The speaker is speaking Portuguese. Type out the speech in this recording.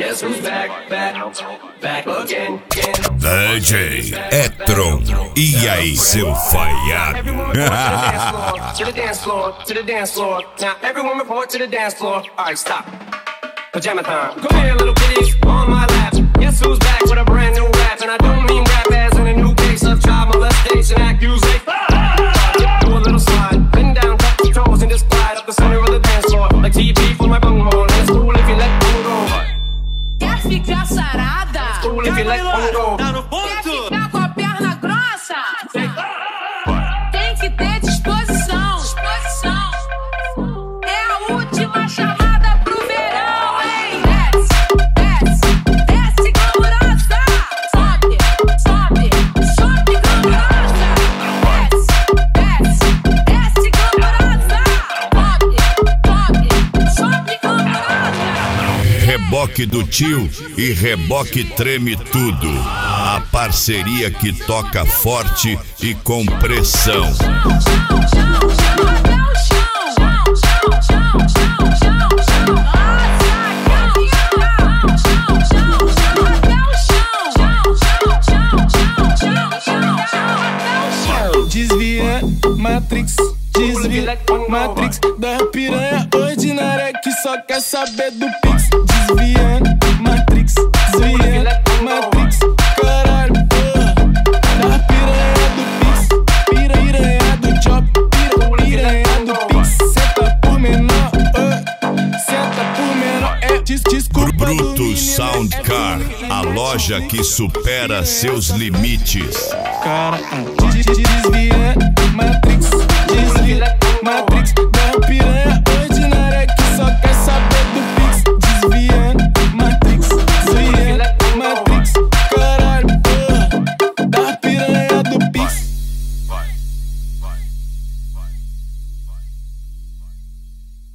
Guess who's back again. DJ Etron, e aí, seu falhado? To the dance floor. Now everyone report to the dance floor. Alright, stop. Pajama time. Come here, little kitties, on my lap. Guess who's back with a brand new rap? And I don't mean rap as in a new case of child molestation accusation. Do a little slide, bend down, touch your toes, and just glide up the center of the dance floor like TP for my bunghole. And it's cool if you let one go. Quer ficar sarada? It's cool if you let one go. Quer ficar com a perna grossa? Tem que ter disposição. É a última chamada pro verão, hein? Desce, glamourosa. Sobe, glamourosa. Desce, glamourosa. Sobe, glamourosa. Reboque do tio e reboque treme tudo. A parceria que toca forte e com pressão. Desvia, Matrix da piranha ordinária que só quer saber do Pix. Desvia, Matrix, caralho, porra. Da piranha do Pix, piranha do Job, piranha do Pix. Senta por menor, desculpa. Bruto Soundcar, a loja que supera seus limites. Cara, desvia, Matrix